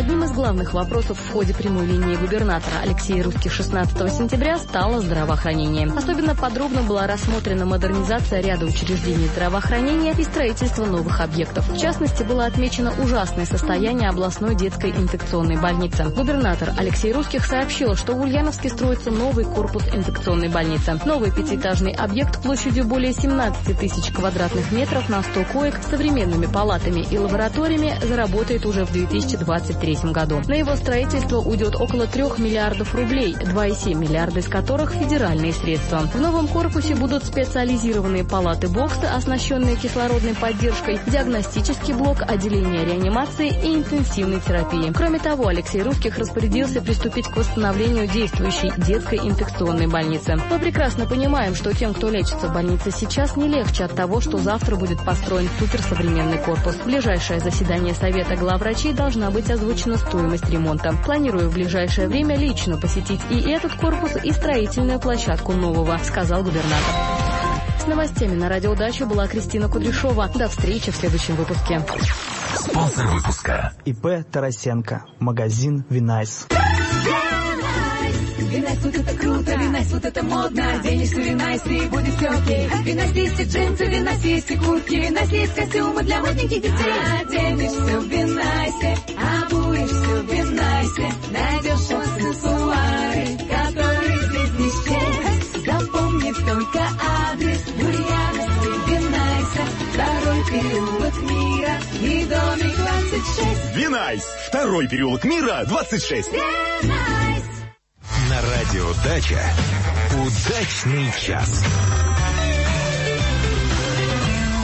Одним из главных вопросов в ходе прямой линии губернатора Алексея Русских 16 сентября стало здравоохранение. Особенно подробно была рассмотрена модернизация ряда учреждений здравоохранения и строительство новых объектов. В частности, было отмечено ужасное состояние областной детской инфекционной больницы. Губернатор Алексей Русских сообщил, что в Ульяновске строится новый корпус инфекционной больницы. Новый пятиэтажный объект площадью более 17 тысяч квадратных метров на 100 коек с современными палатами и лабораториями заработает уже в 2023 году. На его строительство уйдет около 3 миллиардов рублей, 2,7 миллиарда из которых федеральные средства. В новом корпусе будут специализированные палаты-боксы, оснащенные кислородной поддержкой, диагностический блок, отделение реанимации и интенсивной терапии. Кроме того, Алексей Русских распорядился приступить к восстановлению действующей детской инфекционной больницы. Мы прекрасно понимаем, что тем, кто лечится в больнице сейчас, не легче от того, что завтра будет построен суперсовременный корпус. В ближайшее заседание Совета главврачей должна быть озвучена стоимость ремонта. Планирую в ближайшее время лично посетить и этот корпус, и строительную площадку нового, сказал губернатор. С новостями на Радио Дача была Кристина Кудряшова. До встречи в следующем выпуске. Спонсор выпуска. ИП Тарасенко. Магазин Винайс. Винайс, вот это круто, Винайс, вот это модно. Денешься в Винайсе и будет все окей. В Винайсе есть и джинсы, в Винайсе есть и куртки, в Винайсе есть костюмы для модненьких детей. Оденешься в Винайсе, обуешься в Винайсе, найдешь аксессуары, которые здесь не счесть. Запомни только адрес Ульяновский Винайса, 2-й переулок Мира и домик 26. Винайс, 2-й переулок Мира, 26. Винайс. На Радио Дача удачный час.